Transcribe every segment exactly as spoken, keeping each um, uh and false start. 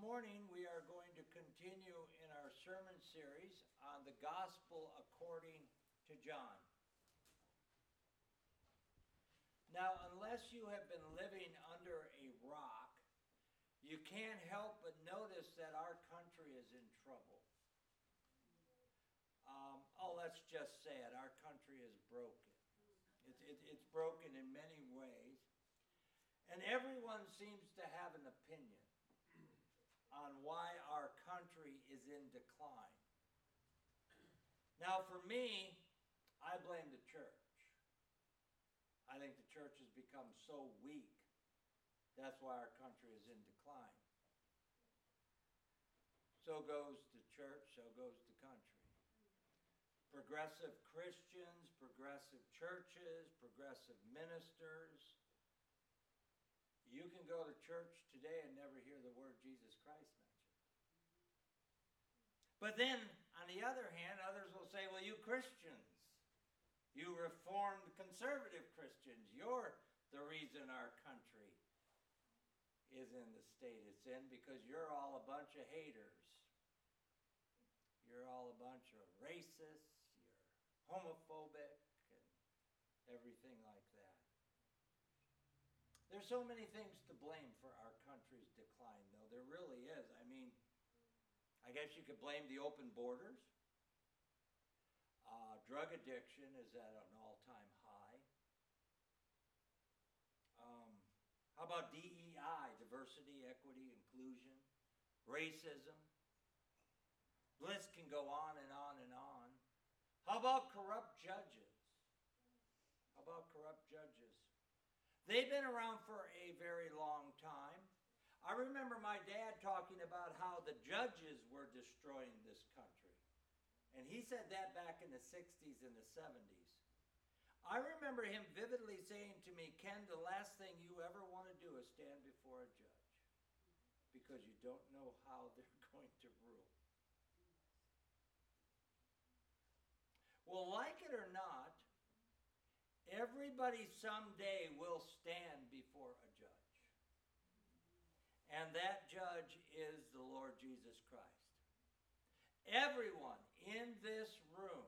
morning we are going to continue in our sermon series on the Gospel according to John. Now, unless you have been living under a rock, you can't help but notice that our country is in trouble. Um, oh, let's just say it. Our country is broken. It's, it, it's broken in many ways. And everyone seems to have an opinion on why our country is in decline. Now, for me, I blame the church. I think the church has become so weak. That's why our country is in decline. So goes the church, so goes the country. Progressive Christians, progressive churches, progressive ministers. You can go to church today and never hear the word Jesus Christ mentioned. But then, on the other hand, others will say, well, you Christians, you Reformed conservative Christians, you're the reason our country is in the state it's in because you're all a bunch of haters. You're all a bunch of racists, you're homophobic, and everything like that. There's so many things to blame for our country's decline, though. There really is. I mean, I guess you could blame the open borders. Uh, drug addiction is at an all-time high. Um, how about D E I, diversity, equity, inclusion, racism? The list can go on and on and on. How about corrupt judges? How about corrupt judges? They've been around for a very long time. I remember my dad talking about how the judges were destroying this country. And he said that back in the sixties and the seventies. I remember him vividly saying to me, Ken, the last thing you ever want to do is stand before a judge because you don't know how they're going to rule. Well, like it or not, everybody someday will stand before a judge. And that judge is the Lord Jesus Christ. Everyone in this room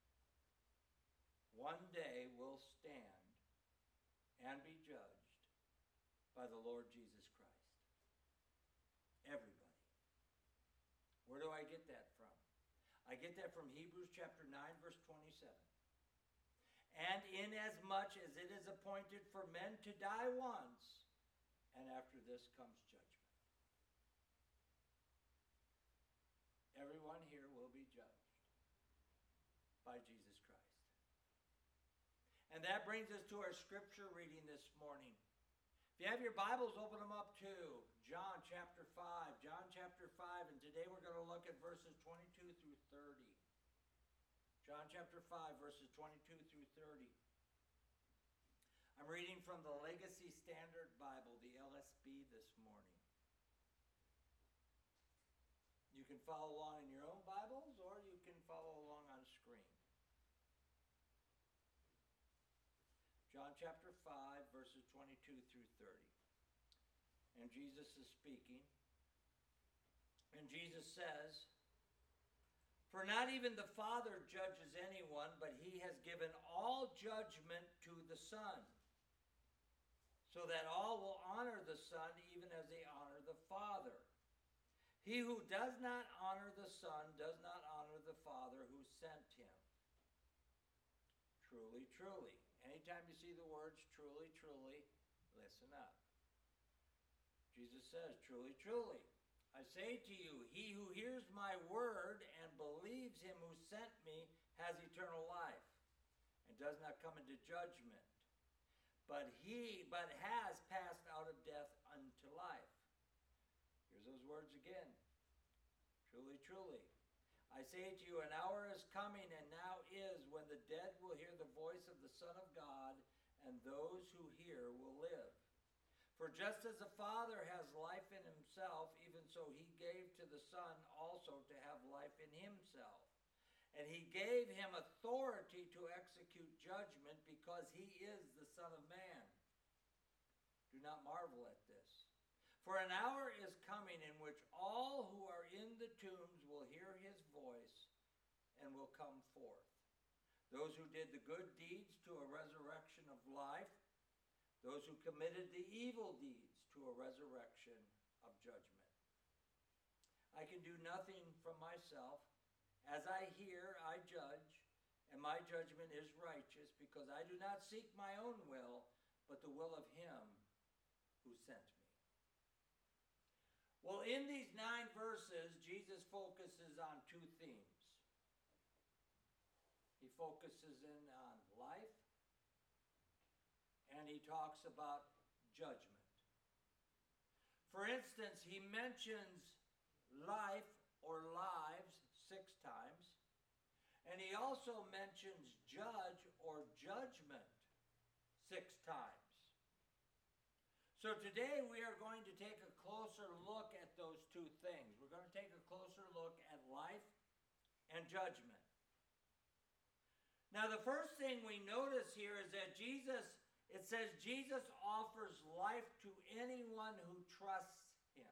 one day will stand and be judged by the Lord Jesus Christ. Everybody. Where do I get that from? I get that from Hebrews chapter nine, verse twenty-seven. And inasmuch as it is appointed for men to die once, and after this comes judgment. Everyone here will be judged by Jesus Christ. And that brings us to our scripture reading this morning. If you have your Bibles, open them up to John chapter five. John chapter five, and today we're going to look at verses twenty-two through thirty. John chapter five, verses twenty-two through thirty. I'm reading from the Legacy Standard Bible, the L S B, this morning. You can follow along in your own Bibles, or you can follow along on screen. John chapter five, verses twenty-two through thirty. And Jesus is speaking. And Jesus says, for not even the Father judges anyone, but he has given all judgment to the Son, so that all will honor the Son even as they honor the Father. He who does not honor the Son does not honor the Father who sent him. Truly, truly. Anytime you see the words truly, truly, listen up. Jesus says, truly, truly. I say to you, he who hears my word and believes him who sent me has eternal life and does not come into judgment, but he but has passed out of death unto life. Here's those words again. Truly, truly. I say to you, an hour is coming and now is when the dead will hear the voice of the Son of God, and those who hear will live. For just as the Father has life in himself, even so he gave to the Son also to have life in himself. And he gave him authority to execute judgment because he is the Son of Man. Do not marvel at this. For an hour is coming in which all who are in the tombs will hear his voice and will come forth. Those who did the good deeds to a resurrection of life, those who committed the evil deeds to a resurrection of judgment. I can do nothing from myself. As I hear, I judge, and my judgment is righteous, because I do not seek my own will, but the will of him who sent me. Well, in these nine verses, Jesus focuses on two themes. He focuses in on life, and he talks about judgment. For instance, he mentions life or lives six times, and he also mentions judge or judgment six times. So today we are going to take a closer look at those two things. We're going to take a closer look at life and judgment. Now, the first thing we notice here is that Jesus, it says Jesus offers life to anyone who trusts him.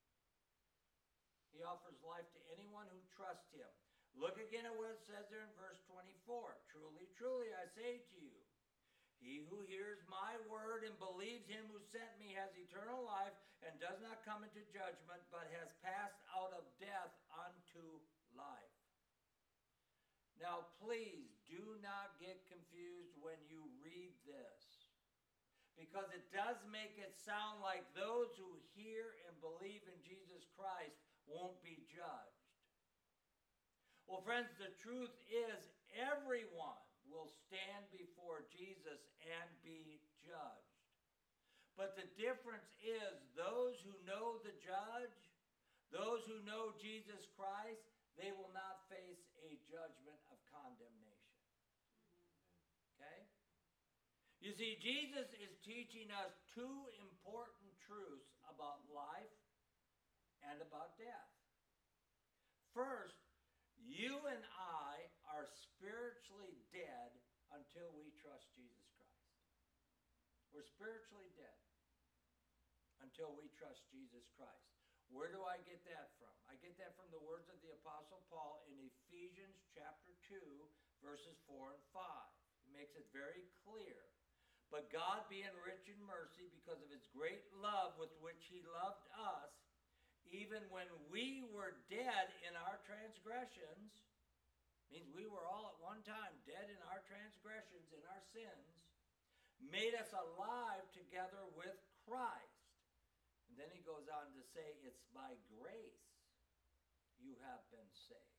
He offers life to anyone who trusts him. Look again at what it says there in verse twenty-four. Truly, truly, I say to you, he who hears my word and believes him who sent me has eternal life and does not come into judgment, but has passed out of death unto life. Now, please do not get confused when you read this, because it does make it sound like those who hear and believe in Jesus Christ won't be judged. Well, friends, the truth is everyone will stand before Jesus and be judged. But the difference is those who know the judge, those who know Jesus Christ, they will not face a judgment of condemnation. Okay? You see, Jesus is teaching us two important truths about life and about death. First, you and I are spiritually dead until we trust Jesus Christ. We're spiritually dead until we trust Jesus Christ. Where do I get that from? I get that from the words of the Apostle Paul in Ephesians chapter two, verses four and five. He makes it very clear. But God, being rich in mercy, because of his great love with which he loved us, even when we were dead in our transgressions, means we were all at one time dead in our transgressions, in our sins, made us alive together with Christ. And then he goes on to say, it's by grace you have been saved.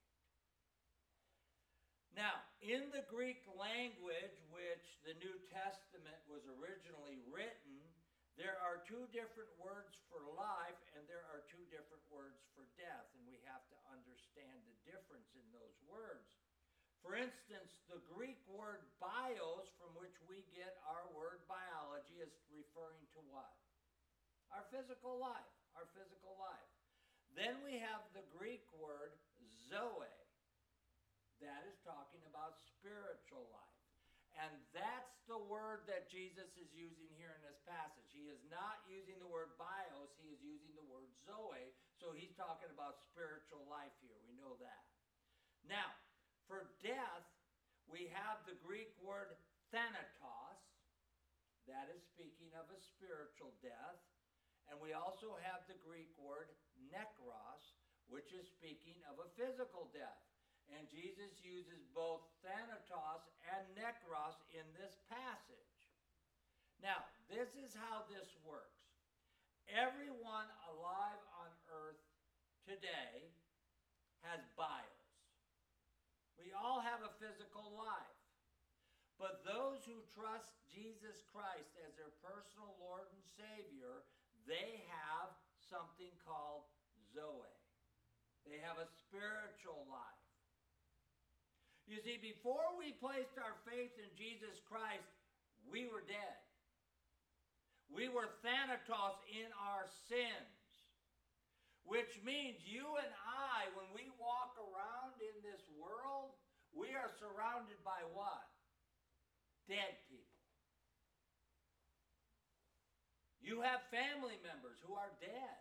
Now, in the Greek language, which the New Testament was originally written, there are two different words for life and there are two different words for death, and we have to understand the difference in those words. For instance, the Greek word bios, from which we get our word biology, is referring to what? Our physical life, our physical life. Then we have the Greek word zoe. That is talking about spiritual life. And that's the word that Jesus is using here in this passage. He is not using the word bios, he is using the word zoe. So he's talking about spiritual life here. We know that. Now, for death, we have the Greek word thanatos. That is speaking of a spiritual death. And we also have the Greek word nekros, which is speaking of a physical death. And Jesus uses both thanatos and nekros in this passage. Now, this is how this works. Everyone alive on earth today has bios. We all have a physical life. But those who trust Jesus Christ as their personal Lord and Savior, they have something called zoe. They have a spiritual life. You see, before we placed our faith in Jesus Christ, we were dead. We were thanatos in our sins, which means you and I, when we walk around in this world, we are surrounded by what? Dead people. You have family members who are dead.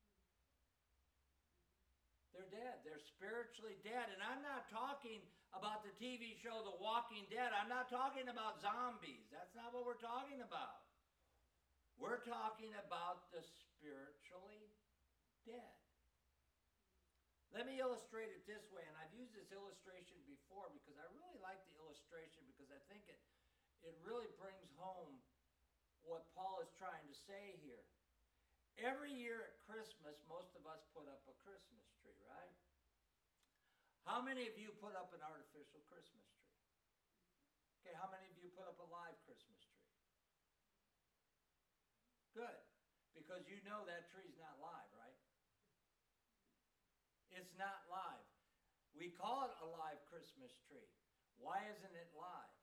They're dead. They're spiritually dead. And I'm not talking about the T V show The Walking Dead. I'm not talking about zombies. That's not what we're talking about. We're talking about the spiritually dead. Let me illustrate it this way, and I've used this illustration before because I really like the illustration because I think it, it really brings home what Paul is trying to say here. Every year at Christmas, most of us put up a Christmas tree, right? How many of you put up an artificial Christmas tree? Okay, how many of you put up a live Christmas tree? Good, because you know that tree's not live, right? It's not live. We call it a live Christmas tree. Why isn't it live?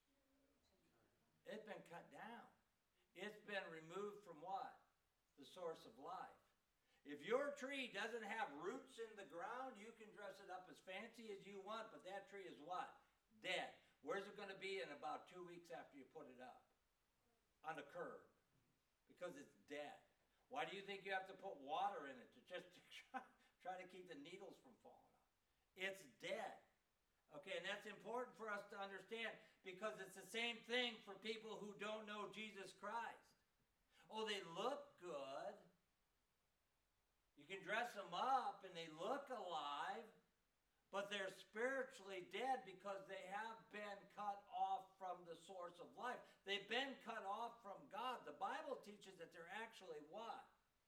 It's been cut down. It's been removed from what? The source of life. If your tree doesn't have roots in the ground, you can dress it up as fancy as you want, but that tree is what? Dead. Where's it going to be in about two weeks after you put it up? On the curb. Because it's dead. Why do you think you have to put water in it to just to try, try to keep the needles from falling off? It's dead. Okay, and that's important for us to understand because it's the same thing for people who don't know Jesus Christ. Oh, they look good. You can dress them up and they look alive, but they're spiritually dead because they have been cut off from the source of life. They've been cut off from God. The Bible teaches that they're actually what?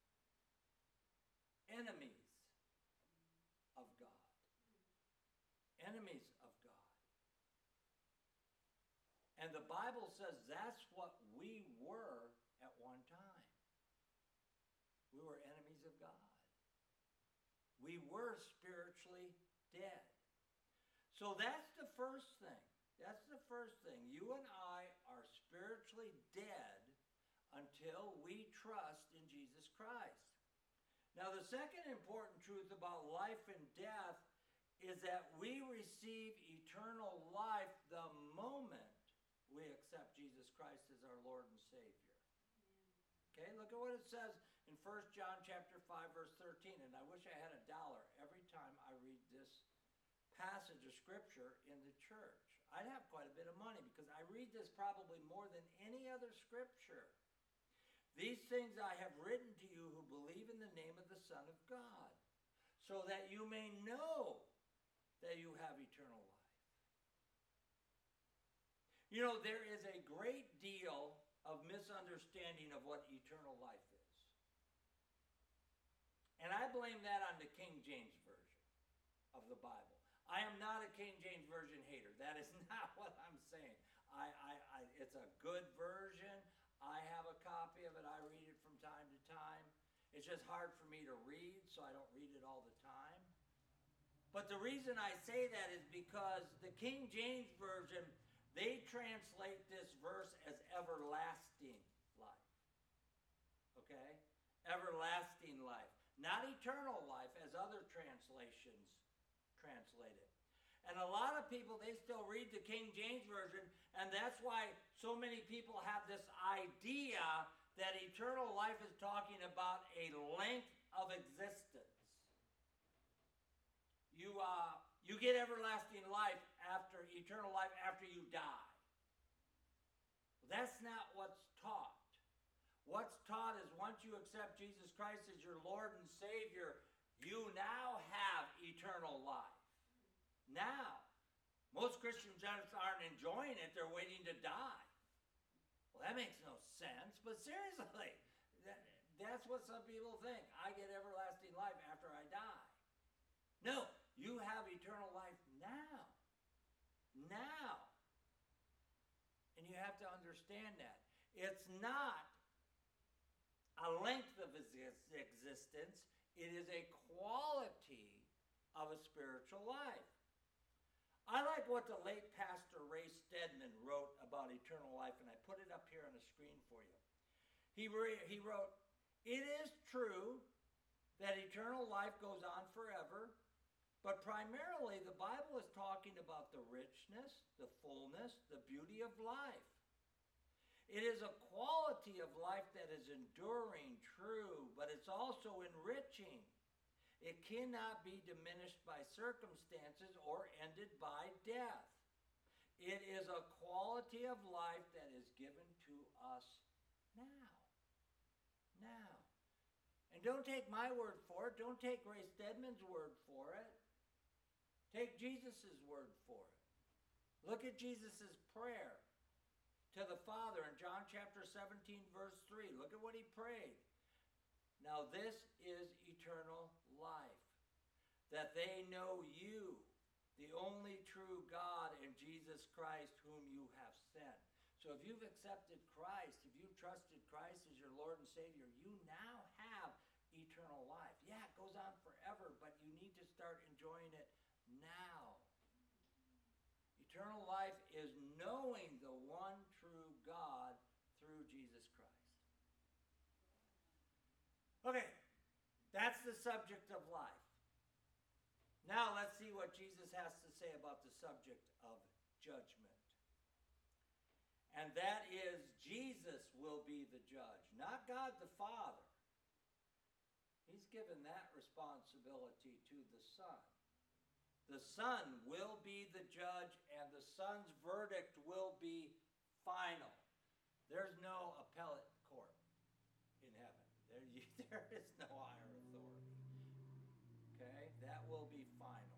Enemies of God. Enemies of God. And the Bible says that's what we were at one time. We were enemies of God. We were spiritually dead. So that's the first thing. That's the first thing. You and I are spiritually dead until we trust in Jesus Christ. Now, the second important truth about life and death is that we receive eternal life the moment we accept Jesus Christ as our Lord and Savior. Okay, look at what it says in First John chapter five, verse thirteen. And I wish I had a dollar every time I read this passage of Scripture in the church. I'd have quite a bit of money because I read this probably more than any other Scripture. These things I have written to you who believe in the name of the Son of God, so that you may know that you have eternal life. You know, there is a great deal of misunderstanding of what eternal life is. And I blame that on the King James Version of the Bible. I am not a King James Version hater. That is not what I'm saying. I, I, I, it's a good version. I have a copy of it. I read it from time to time. It's just hard for me to read, so I don't read it all the time. But the reason I say that is because the King James Version, they translate this verse as everlasting life. Okay? Everlasting life. Not eternal life as other translations translate it. And a lot of people, they still read the King James Version, and that's why so many people have this idea that eternal life is talking about a length of existence. You, uh, you get everlasting life after, eternal life after you die. Well, that's not what's taught. What's taught is once you accept Jesus Christ as your Lord and Savior, you now have eternal life. Now, most Christians just aren't enjoying it. They're waiting to die. Well, that makes no sense. But seriously, that, that's what some people think. I get everlasting life after I die. No, you have eternal life now. Now. And you have to understand that. It's not a length of existence. It is a quality of a spiritual life. I like what the late Pastor Ray Stedman wrote about eternal life, and I put it up here on the screen for you. He, re- he wrote, "It is true that eternal life goes on forever, but primarily the Bible is talking about the richness, the fullness, the beauty of life. It is a quality of life that is enduring, true, but it's also enriching. It cannot be diminished by circumstances or ended by death. It is a quality of life that is given to us now. Now. And don't take my word for it. Don't take Ray Stedman's word for it. Take Jesus' word for it. Look at Jesus' prayer to the Father in John chapter seventeen, verse three. Look at what he prayed. Now this is eternal life, that they know you, the only true God, and Jesus Christ whom you have sent. So if you've accepted Christ, if you've trusted Christ as your Lord and Savior, you now have eternal life. Yeah, it goes on forever, but you need to start enjoying it now. Eternal life is knowing the one true God through Jesus Christ. Okay, that's the subject of life. Now let's see what Jesus has to say about the subject of judgment. And that is, Jesus will be the judge, not God the Father. He's given that responsibility to the Son. The Son will be the judge, and the Son's verdict will be final. There's no appellate court in heaven. There, you, there is no higher authority. Okay? That will be final.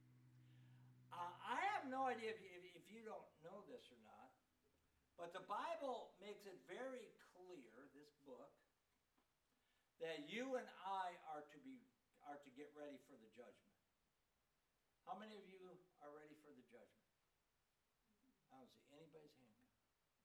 Uh, I have no idea if, if, if you don't know this or not, but the Bible makes it very clear, this book, that you and I are to be are to get ready for the judgment. How many of you are ready for the judgment? I don't see anybody's hand come.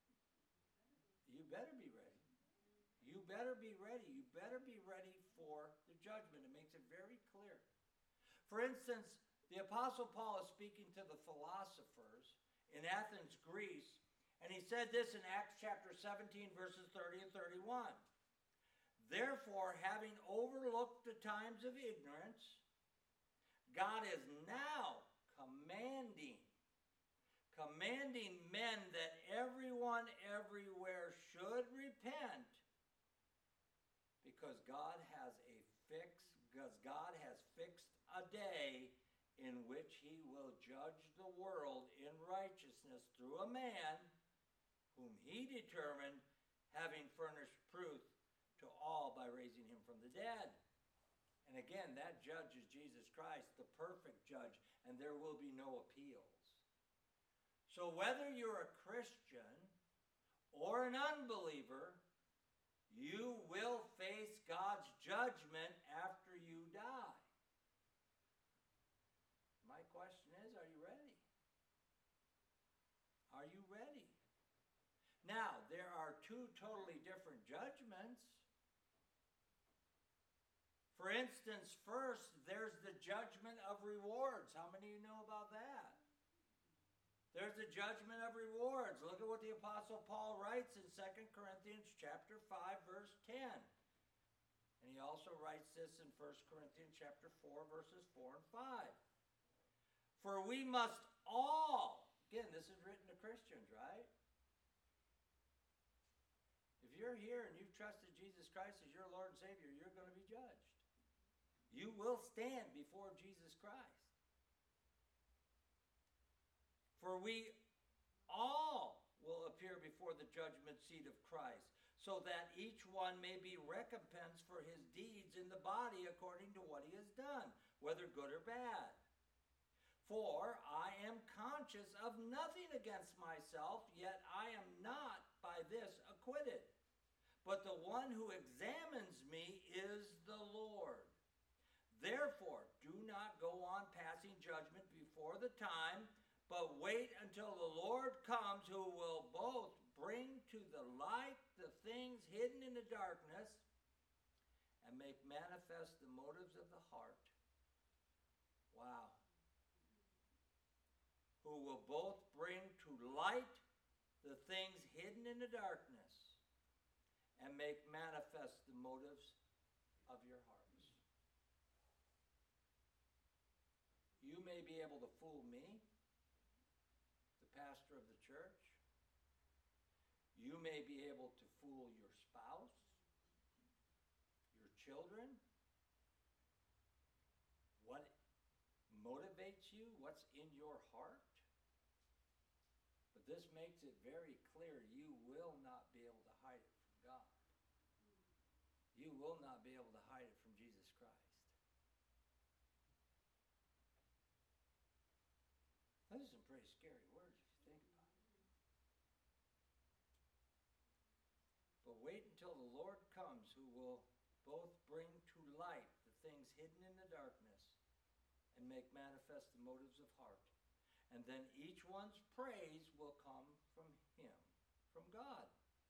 You better be ready. You better be ready. You better be ready for the judgment. It makes it very clear. For instance, the Apostle Paul is speaking to the philosophers in Athens, Greece, and he said this in Acts chapter seventeen, verses thirty and thirty-one. Therefore, having overlooked the times of ignorance, God is now commanding, commanding men that everyone everywhere should repent, because God has a fix, because God has fixed a day in which he will judge the world in righteousness through a man whom he determined, having furnished proof to all by raising him from the dead. And again, that judge is Jesus Christ, the perfect judge, and there will be no appeals. So whether you're a Christian or an unbeliever, you will face God's judgment after you die. My question is, are you ready? Are you ready? Now, there are two totally different judgments. For instance, first, there's the judgment of rewards. How many of you know about that? There's the judgment of rewards. Look at what the Apostle Paul writes in Second Corinthians chapter five, verse ten. And he also writes this in First Corinthians chapter four, verses four and five. For we must all, again, this is written to Christians, right? If you're here and you've trusted Jesus Christ as your Lord and Savior, you're going to be judged. You will stand before Jesus Christ. For we all will appear before the judgment seat of Christ, so that each one may be recompensed for his deeds in the body according to what he has done, whether good or bad. For I am conscious of nothing against myself, yet I am not by this acquitted. But the one who examines me is the Lord. Therefore, do not go on passing judgment before the time, but wait until the Lord comes, who will both bring to the light the things hidden in the darkness and make manifest the motives of the heart. Wow. Who will both bring to light the things hidden in the darkness and make manifest the motives of your hearts. You may be able to fool me, the pastor of the church. you may be able to fool your spouse, your children, what motivates you, what's in your heart. But this makes it very clear you will not be able to hide it from God. You will not be able to hide it from Jesus Christ. Those are some pretty scary words if you think about it. But wait until the Lord comes, who will both bring to light the things hidden in the darkness and make manifest the motives of heart. And then each one's praise will come from him, from God.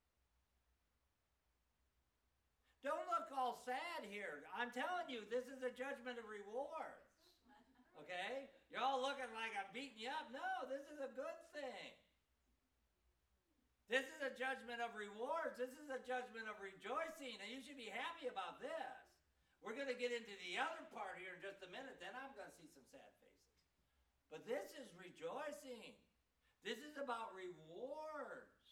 Don't look all sad here. I'm telling you, this is a judgment of rewards. Okay? You're all looking like I'm beating you up. No, this is a good thing. This is a judgment of rewards. This is a judgment of rejoicing, and you should be happy about this. We're going to get into the other part here in just a minute, then I'm going to see some sad faces. But this is rejoicing. This is about rewards.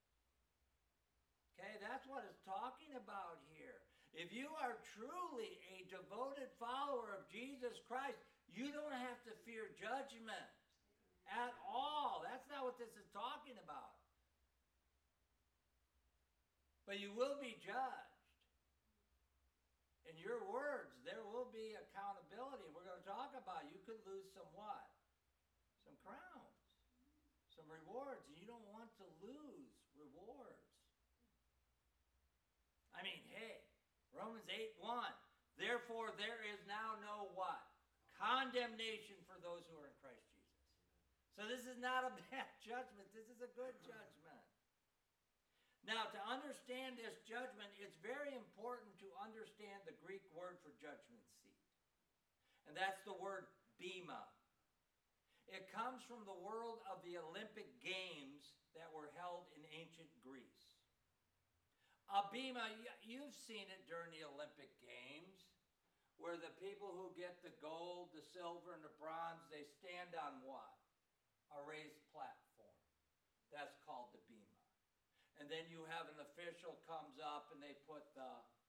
Okay, that's what it's talking about here. If you are truly a devoted follower of Jesus Christ, you don't have to fear judgment at all. That's not what this is talking about. But you will be judged. In your words, there will be accountability. We're going to talk about you could lose some what? Some crowns, some rewards. And you don't want to lose rewards. I mean, hey, Romans eight one. Therefore, there is now no what? Condemnation for those who are in Christ Jesus. So this is not a bad judgment. This is a good judgment. Now, to understand this judgment, it's very important to understand the Greek word for judgment seat. And that's the word bema. It comes from the world of the Olympic Games that were held in ancient Greece. A bema, you've seen it during the Olympic Games, where the people who get the gold, the silver, and the bronze, they stand on what? A raised platform. That's called the bema. And then you have an official comes up and they put the,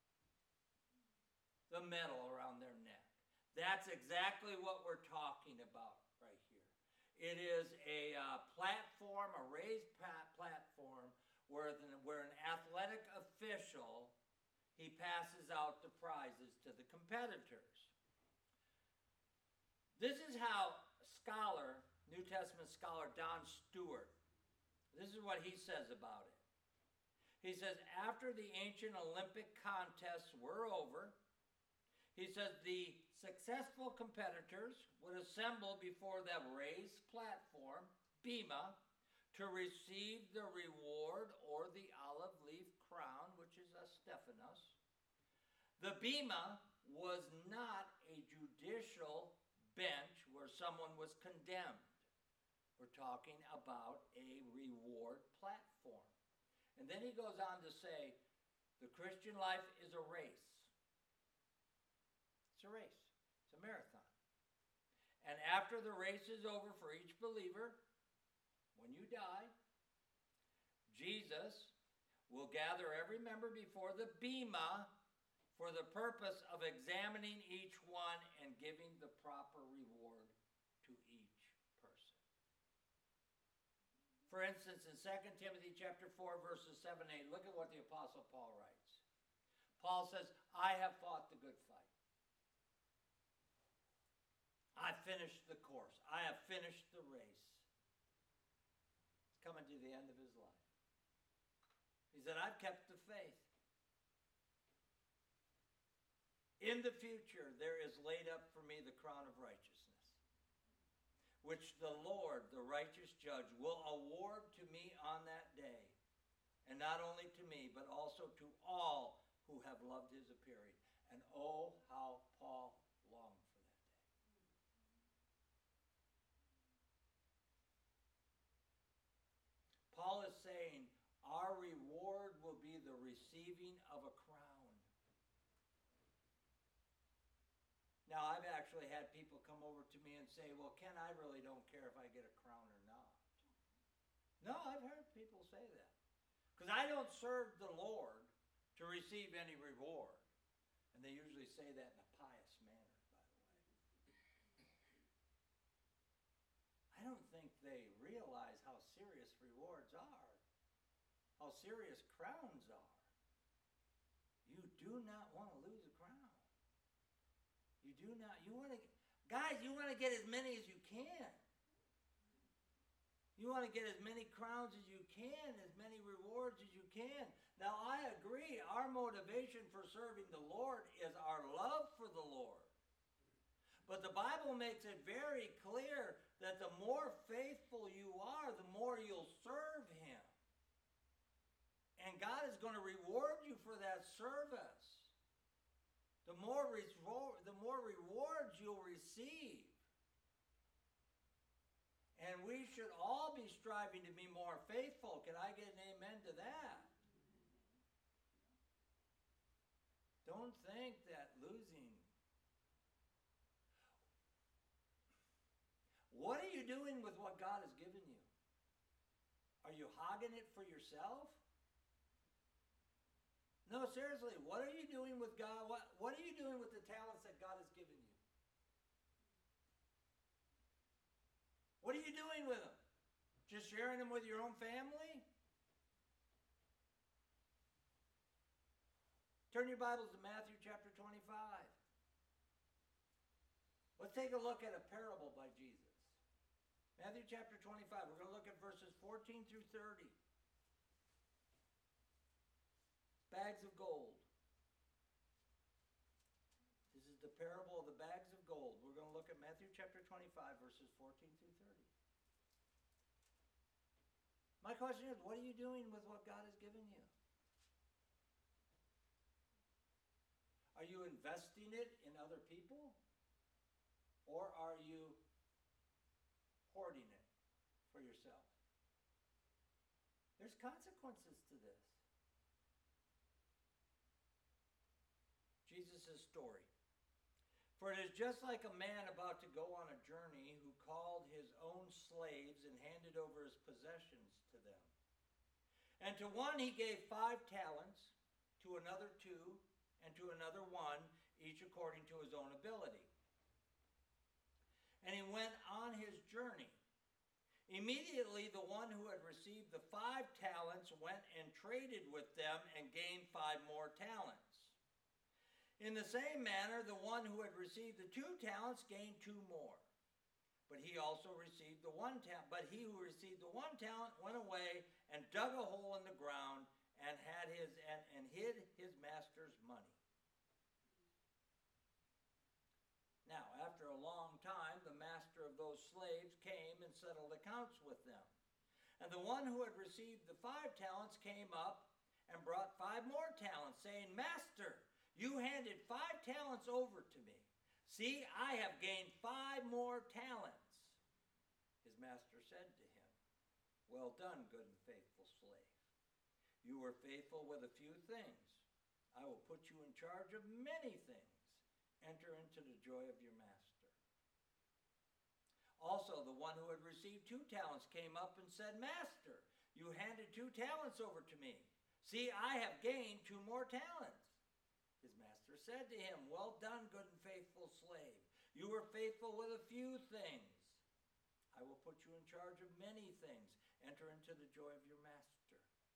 the medal around their neck. That's exactly what we're talking about right here. It is a uh, platform, a raised pat- platform, where, the, where an athletic official, he passes out the prizes to the competitors. This is how scholar, New Testament scholar Don Stewart, this is what he says about it. He says, after the ancient Olympic contests were over, he says the successful competitors would assemble before that raised platform, bema, to receive the reward or the olive leaf crown, which is a Stephanos. The bema was not a judicial bench where someone was condemned. We're talking about a reward platform. And then he goes on to say, the Christian life is a race. It's a race. It's a marathon. And after the race is over for each believer, when you die, Jesus will gather every member before the bema for the purpose of examining each one and giving the proper reward to each person. For instance, in Second Timothy chapter four, verses seven and eight, look at what the Apostle Paul writes. Paul says, I have fought the good fight. I finished the course. I have finished the race. He's coming to the end of his life. He said, I've kept the faith. In the future, there is laid up for me the crown of righteousness, which the Lord, the righteous judge, will award to me on that day. And not only to me, but also to all who have loved his appearing. And oh, how Paul longed for that day. Paul is saying, our reward will be the receiving of a crown. Now, I've actually had people come over to me and say, well, Ken, I really don't care if I get a crown or not. No, I've heard people say that. Because I don't serve the Lord to receive any reward. And they usually say that in a pious manner, by the way. I don't think they realize how serious rewards are, how serious crowns are. You do not want to lose a crown. You do not. You want to, guys, you want to get as many as you can. You want to get as many crowns as you can, as many rewards as you can. Now, I agree, our motivation for serving the Lord is our love for the Lord. But the Bible makes it very clear that the more faithful you are, the more you'll serve Him. And God is going to reward you for that service. The more, the more rewards you'll receive. And we should all be striving to be more faithful. Can I get an amen to that? Don't think that losing. What are you doing with what God has given you? Are you hogging it for yourself? No, seriously, what are you doing with God? What, what are you doing with the talents that God has given you? What are you doing with them? Just sharing them with your own family? Turn your Bibles to Matthew chapter twenty-five. Let's take a look at a parable by Jesus. Matthew chapter twenty-five. We're going to look at verses fourteen through thirty. Bags of gold. This is the parable of the bags of gold. We're going to look at Matthew chapter twenty-five, verses fourteen through thirty. My question is, what are you doing with what God has given you? Are you investing it in other people? Or are you hoarding it for yourself? There's consequences to this. Jesus' story. For it is just like a man about to go on a journey who called his own slaves and handed over his possessions to them. And to one he gave five talents, to another two, and to another one, each according to his own ability. And he went on his journey. Immediately the one who had received the five talents went and traded with them and gained five more talents. In the same manner, the one who had received the two talents gained two more. But he also received the one talent. But he who received the one talent went away and dug a hole in the ground and had his and, and hid his master's money. Now, after a long time, the master of those slaves came and settled accounts with them. And the one who had received the five talents came up and brought five more talents, saying, Master, you handed five talents over to me. See, I have gained five more talents. His master said to him, Well done, good and faithful slave. You were faithful with a few things. I will put you in charge of many things. Enter into the joy of your master. Also, the one who had received two talents came up and said, Master, you handed two talents over to me. See, I have gained two more talents. His master said to him, Well done, good and faithful slave. You were faithful with a few things. I will put you in charge of many things. Enter into the joy of your master.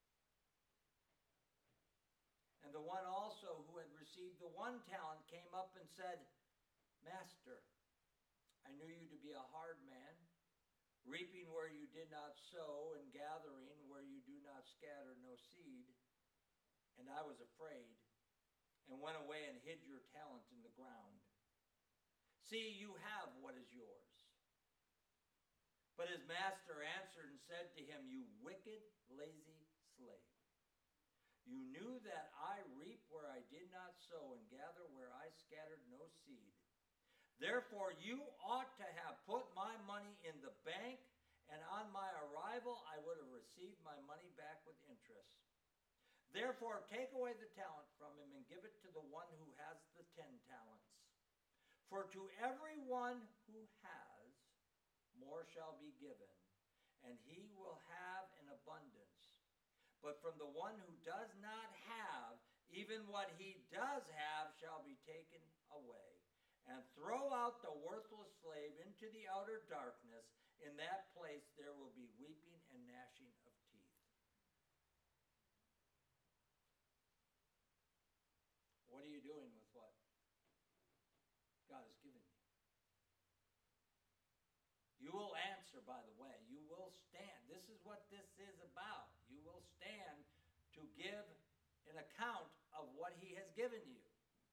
And the one also who had received the one talent came up and said, Master, I knew you to be a hard man, reaping where you did not sow and gathering where you do not scatter no seed. And I was afraid, and went away and hid your talent in the ground. See, you have what is yours. But his master answered and said to him, You wicked, lazy slave. You knew that I reap where I did not sow and gather where I scattered no seed. Therefore you ought to have put my money in the bank, and on my arrival I would have received my money back with interest. Therefore, take away the talent from him and give it to the one who has the ten talents. For to everyone who has, more shall be given, and he will have an abundance. but from the one who does not have, even what he does have shall be taken away. And throw out the worthless slave into the outer darkness. In that place there will be weeping and gnashing of teeth. What are you doing with what God has given you? You will answer, by the way. You will stand. This is what this is about. You will stand to give an account of what he has given you.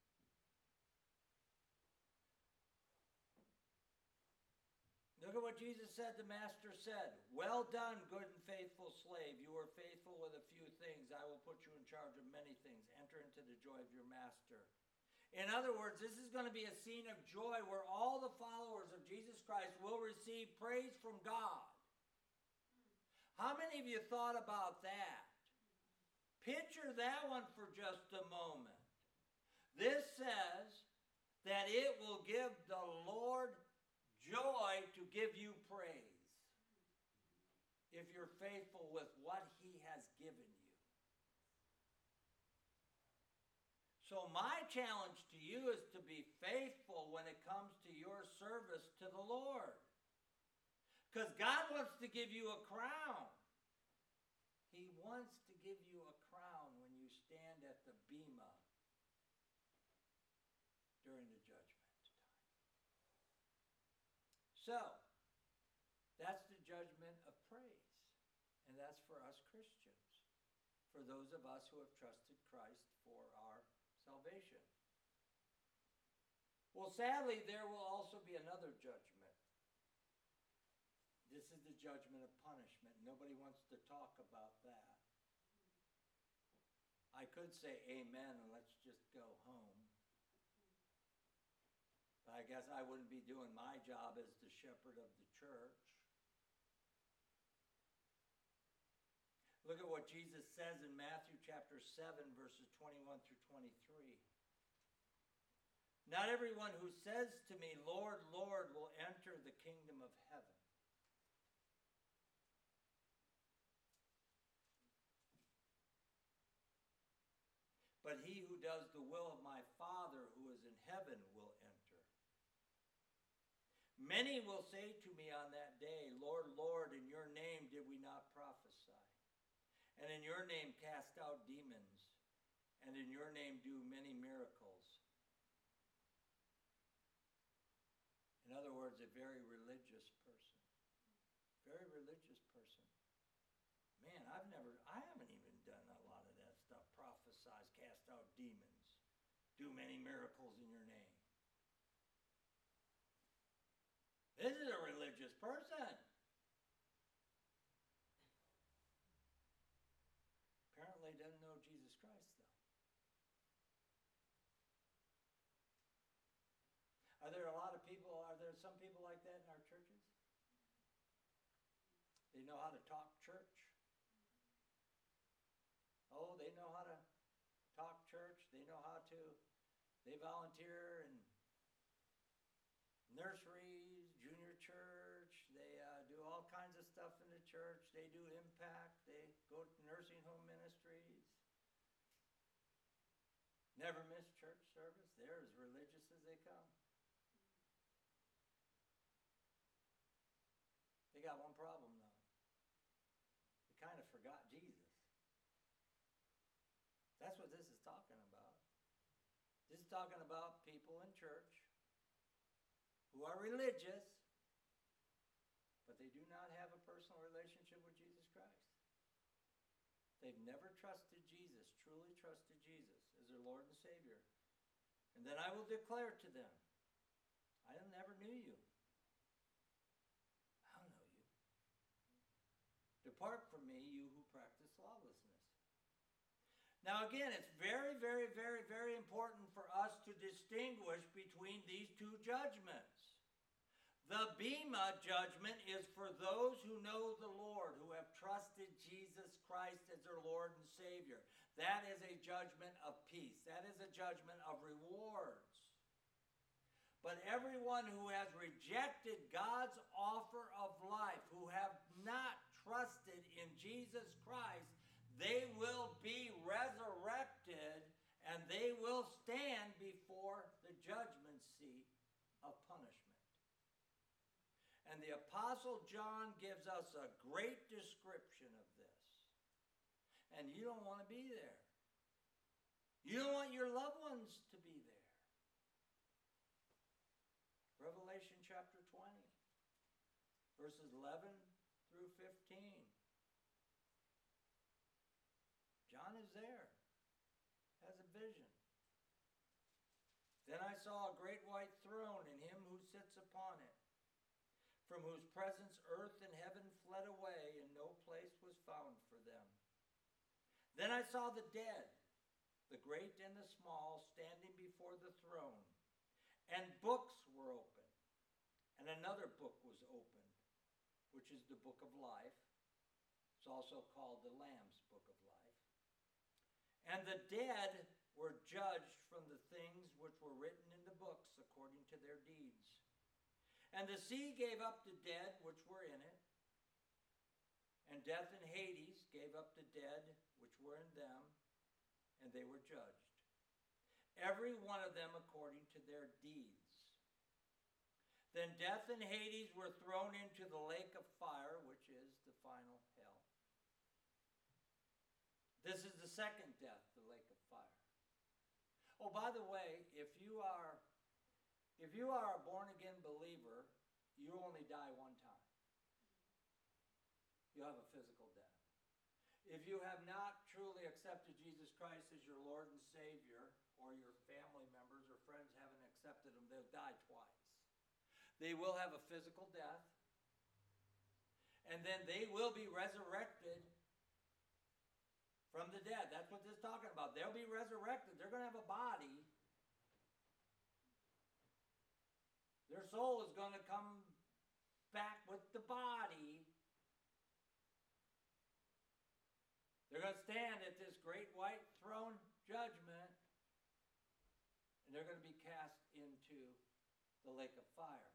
Look at what Jesus said, the master said. Well done, good and faithful slave. You were faithful with a few things. I will put you in charge of many things. Enter into the joy of your master. In other words, this is going to be a scene of joy where all the followers of Jesus Christ will receive praise from God. How many of you thought about that? Picture that one for just a moment. This says that it will give the Lord joy to give you praise if you're faithful with what he has given you. So my challenge to you is to be faithful when it comes to your service to the Lord. Because God wants to give you a crown. He wants to give you a crown when you stand at the bema during the judgment time. So, that's the judgment of praise. And that's for us Christians. For those of us who have trusted Christ for our salvation. Well, sadly, there will also be another judgment. This is the judgment of punishment. Nobody wants to talk about that. I could say amen and let's just go home. But I guess I wouldn't be doing my job as the shepherd of the church. Look at what Jesus says in Matthew chapter seven, verses twenty-one through twenty-three. Not everyone who says to me, Lord, Lord, will enter the kingdom of heaven. But he who does the will of my Father who is in heaven will enter. Many will say to me on that day, Lord, Lord, in your name did we not prophesy? And in your name cast out demons, and in your name do many miracles. In other words, a very religious person. Very religious person. Man, I've never, I haven't even done a lot of that stuff. Prophesize, cast out demons, do many miracles in your name. This is a religious person. Apparently doesn't know Jesus Christ, though. Are there a lot of people, are there some people like that in our churches? They know how to talk church. Oh, they know how to talk church. They know how to, they volunteer in nurseries, junior church. They uh, do all kinds of stuff in the church. They do impact. They go to nursing home ministries. Never miss church service. They're as religious as they come. They got one problem, though. They kind of forgot Jesus. That's what this is talking about. This is talking about people in church who are religious, but they do not have a personal relationship with Jesus Christ. They've never trusted Jesus, truly trusted Jesus as their Lord and Savior. And then I will declare to them, I never knew you. I don't know you. Depart from me, you who practice lawlessness. Now again, it's very, very, very, very important for us to distinguish between these two judgments. The Bema judgment is for those who know the Lord, who have trusted Jesus Christ as their Lord and Savior. That is a judgment of peace. That is a judgment of rewards. But everyone who has rejected God's offer of life, who have not trusted in Jesus Christ, they will be resurrected and they will stand before the judgment seat of punishment. And the Apostle John gives us a great description of this. And you don't want to be there. You don't want your loved ones to be there. Revelation chapter twenty, verses eleven through fifteen. John is there, has a vision. Then I saw a great white throne and him who sits upon it, from whose presence earth and heaven fled away, and no place was found for them. Then I saw the dead, the great and the small, standing before the throne, and books were opened. And another book was opened, which is the book of life. It's also called the Lamb's book of life. And the dead were judged from the things which were written in the books according to their deeds. And the sea gave up the dead which were in it, and death and Hades gave up the dead which were in them, and they were judged, every one of them according to their deeds. Then death and Hades were thrown into the lake of fire, which is the final hell. This is the second death, the lake of fire. Oh, by the way, if you are if you are a born-again believer, you only die one time. You have a physical death. If you have not truly accepted Jesus Christ as your Lord and Savior, or your family members or friends haven't accepted him, they'll die twice. They will have a physical death, and then they will be resurrected from the dead. That's what this is talking about. They'll be resurrected. They're going to have a body. Their soul is going to come back with the body. They're going to stand at this great white throne judgment, and they're going to be cast into the lake of fire.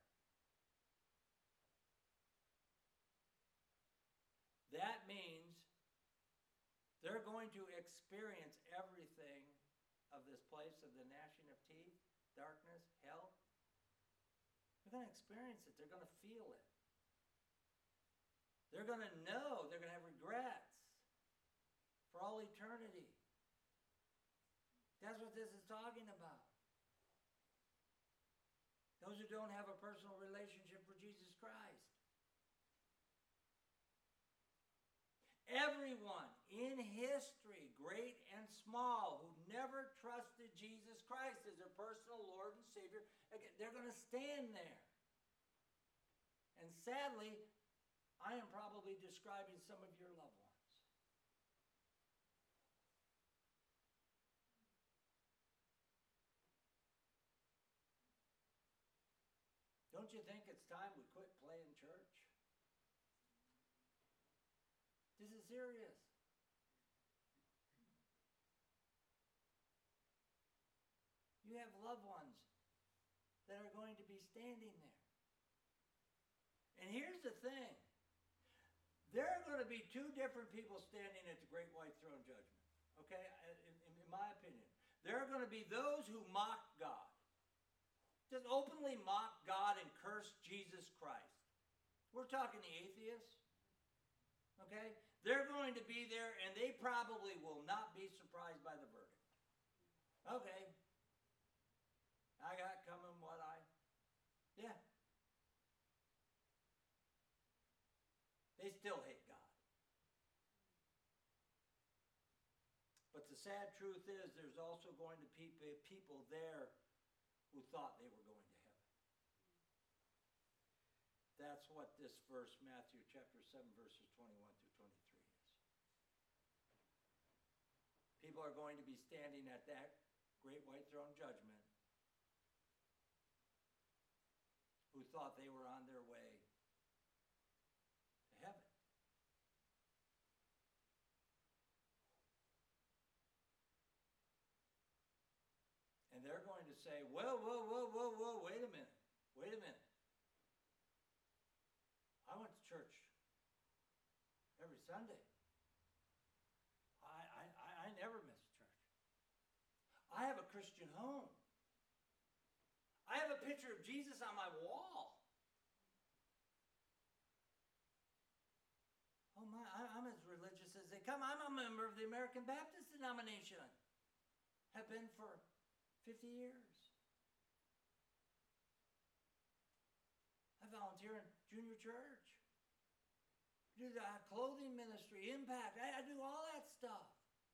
That means they're going to experience everything of this place of the gnashing of teeth, darkness, hell. They're going to experience it. They're going to feel it. They're going to know. They're going to have regrets for all eternity. That's what this is talking about. Those who don't have a personal relationship with Jesus Christ. Everyone in history, great and small, who never trusted Jesus Christ as their personal Lord and Savior, they're going to stand there. And sadly, I am probably describing some of your loved ones. Don't you think it's time we quit playing church? This is serious. You have loved ones that are going to be standing there. And here's the thing. There are going to be two different people standing at the great white throne judgment. Okay? In, in my opinion. There are going to be those who mock God. Just openly mock God and curse Jesus Christ. We're talking the atheists. Okay? They're going to be there, and they probably will not be surprised by the verdict. Okay. I got coming what I... Yeah. They still hate God. But the sad truth is there's also going to be people there who thought they were going to heaven. That's what this verse, Matthew chapter seven, verses twenty-one through twenty-three is. People are going to be standing at that great white throne judgment who thought they were on their way to heaven. And they're going to say, whoa, whoa, whoa, whoa, whoa, wait a minute, wait a minute. I went to church every Sunday. Christian home. I have a picture of Jesus on my wall. Oh my, I'm as religious as they come. I'm a member of the American Baptist denomination. Have been for fifty years. I volunteer in junior church. Do the clothing ministry, impact. I, I do all that stuff.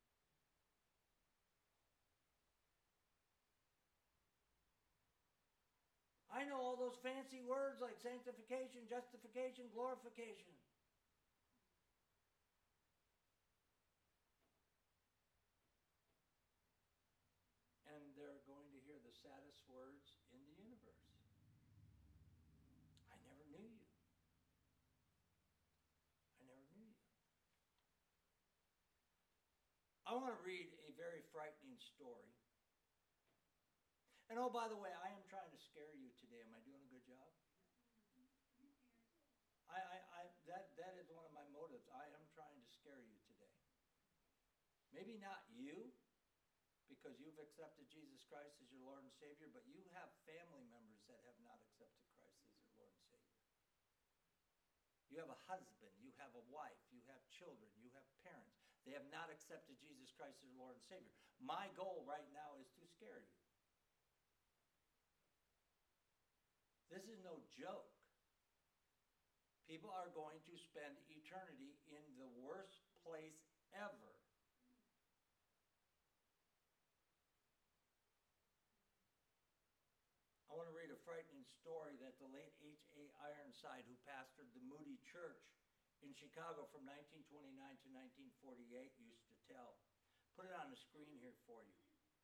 I know all those fancy words like sanctification, justification, glorification. And they're going to hear the saddest words in the universe. I never knew you. I never knew you. I want to read a very frightening story. And oh, by the way, I am trying to scare you today. Am I doing a good job? I, I, I that that is one of my motives. I am trying to scare you today. Maybe not you, because you've accepted Jesus Christ as your Lord and Savior, but you have family members that have not accepted Christ as your Lord and Savior. You have a husband, you have a wife, you have children, you have parents. They have not accepted Jesus Christ as your Lord and Savior. My goal right now is to scare you. This is no joke. People are going to spend eternity in the worst place ever. I want to read a frightening story that the late H A Ironside, who pastored the Moody Church in Chicago from nineteen twenty-nine to nineteen forty-eight, used to tell. Put it on the screen here for you.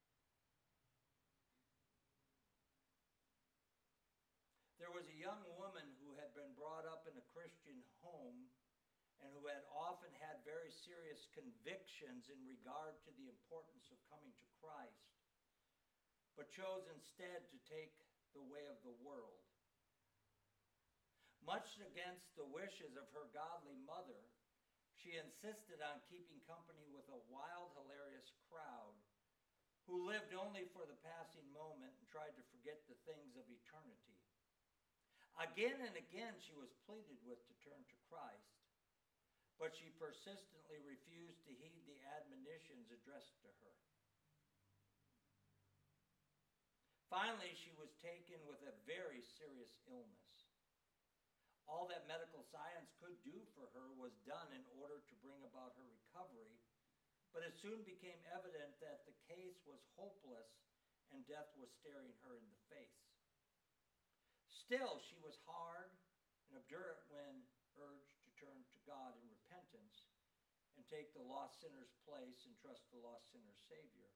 There was a young woman who had been brought up in a Christian home and who had often had very serious convictions in regard to the importance of coming to Christ, but chose instead to take the way of the world. Much against the wishes of her godly mother, she insisted on keeping company with a wild, hilarious crowd who lived only for the passing moment and tried to forget the things of eternity. Again and again she was pleaded with to turn to Christ, but she persistently refused to heed the admonitions addressed to her. Finally, she was taken with a very serious illness. All that medical science could do for her was done in order to bring about her recovery, but it soon became evident that the case was hopeless and death was staring her in the face. Still, she was hard and obdurate when urged to turn to God in repentance and take the lost sinner's place and trust the lost sinner's Savior.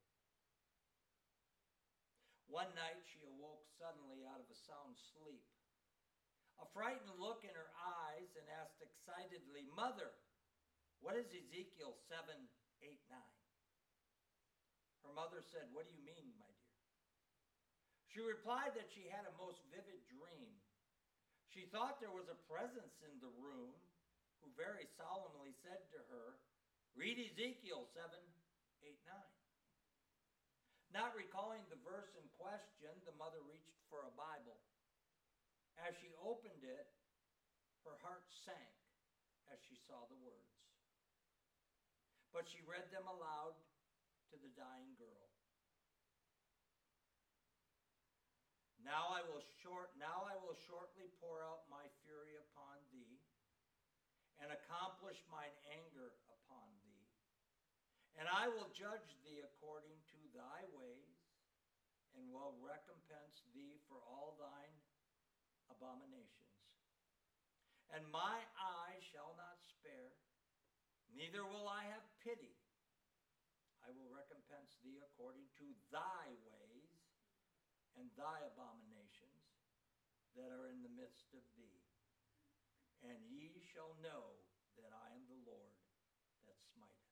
One night she awoke suddenly out of a sound sleep. A frightened look in her eyes and asked excitedly, "Mother, what is Ezekiel seven, eight, nine? Her mother said, "What do you mean, my dear?" She replied that she had a most vivid dream. She thought there was a presence in the room who very solemnly said to her, "Read Ezekiel seven, eight, nine. Not recalling the verse in question, the mother reached for a Bible. As she opened it, her heart sank as she saw the words. But she read them aloud to the dying girl. Now I will short now I will shortly pour out my fury upon thee, and accomplish mine anger upon thee. And I will judge thee according to thy ways, and will recompense thee for all thine abominations. And my eye shall not spare, neither will I have pity. I will recompense thee according to thy ways and thy abominations that are in the midst of thee. And ye shall know that I am the Lord that smiteth.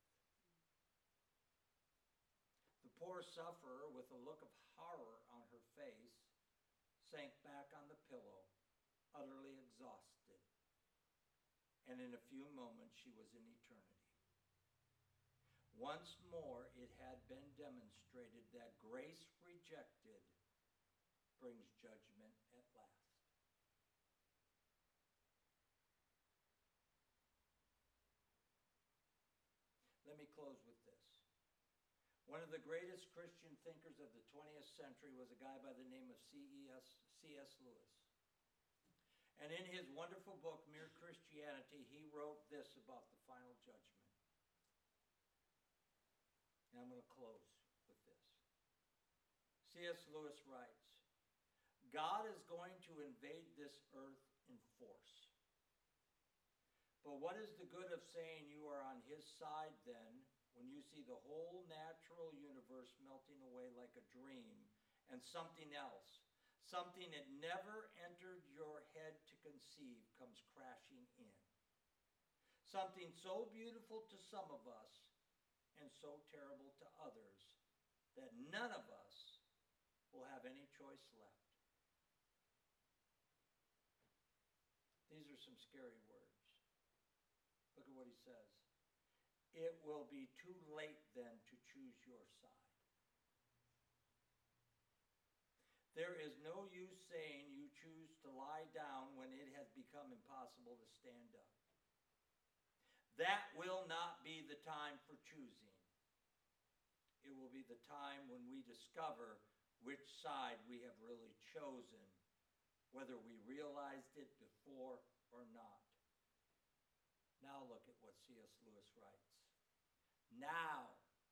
The poor sufferer, with a look of horror on her face, sank back on the pillow, utterly exhausted. And in a few moments she was in eternity. Once more it had been demonstrated that grace brings judgment at last. Let me close with this. One of the greatest Christian thinkers of the twentieth century was a guy by the name of C S Lewis. And in his wonderful book, Mere Christianity, he wrote this about the final judgment. And I'm going to close with this. C S Lewis writes, God is going to invade this earth in force. But what is the good of saying you are on his side then, when you see the whole natural universe melting away like a dream, and something else, something that never entered your head to conceive, comes crashing in? Something so beautiful to some of us and so terrible to others that none of us will have any choice left. These are some scary words. Look at what he says. It will be too late then to choose your side. There is no use saying you choose to lie down when it has become impossible to stand up. That will not be the time for choosing. It will be the time when we discover which side we have really chosen, whether we realized it before or not. Now look at what C S Lewis writes. Now,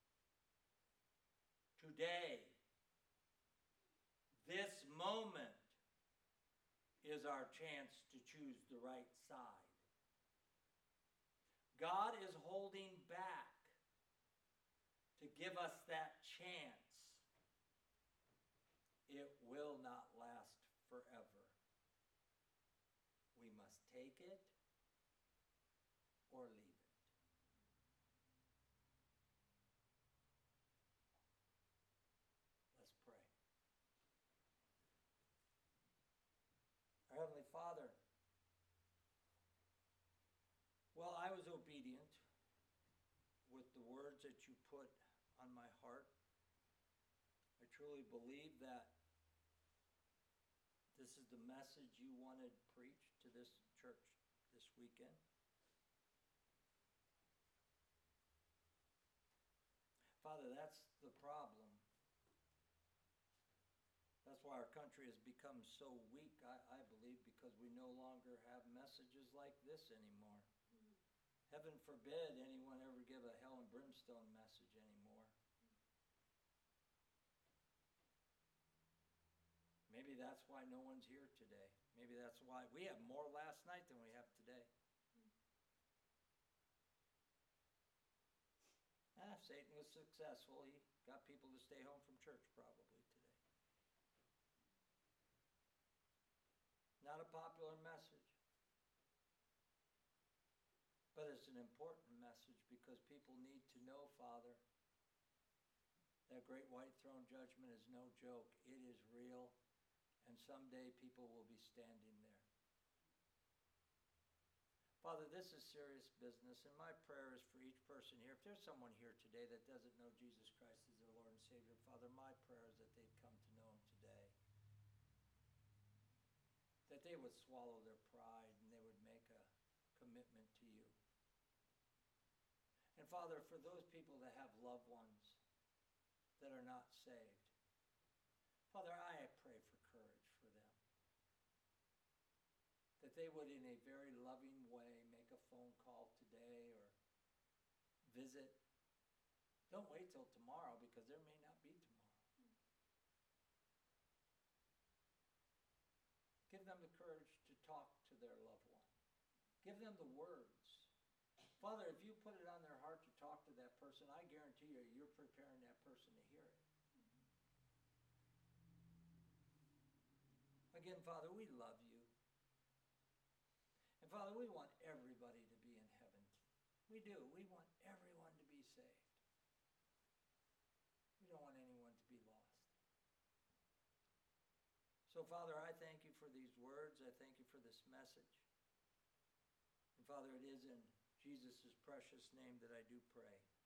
today, this moment is our chance to choose the right side. God is holding back to give us that chance. It will not last forever. We must take it or leave it. Let's pray. Our Heavenly Father, well, I was obedient with the words that you put on my heart. I truly believe that this is the message you wanted preached to this church this weekend. Father, that's the problem. That's why our country has become so weak, I, I believe, because we no longer have messages like this anymore. Mm-hmm. Heaven forbid anyone ever give a hell and brimstone message anymore. Mm-hmm. Maybe that's why no one's here today. Maybe that's why we have more last night than we have today. Mm-hmm. Ah, Satan was successful. He got people to stay home from church probably today. Not a popular message. But it's an important message because people need to know, Father, that great white throne judgment is no joke. It is real, and someday people will be standing there. Father, this is serious business, and my prayer is for each person here. If there's someone here today that doesn't know Jesus Christ as their Lord and Savior, Father, my prayer is that they'd come to know him today. That they would swallow their pride and they would make a commitment to you. And Father, for those people that have loved ones that are not saved, Father, I pray for courage for them. That they would, in a very loving way, make a phone call today or visit. Don't wait till tomorrow, because there may not be tomorrow. Give them the courage to talk to their loved one. Give them the words. Father, if you put it on their heart to talk to that person, I guarantee you, you're preparing that person to hear it. Mm-hmm. Again, Father, we love you. And Father, we want everybody to be in heaven. We do. We want everyone to be saved. We don't want anyone to be lost. So, Father, I thank you for these words. I thank you for this message. And, Father, it is in Jesus' precious name that I do pray.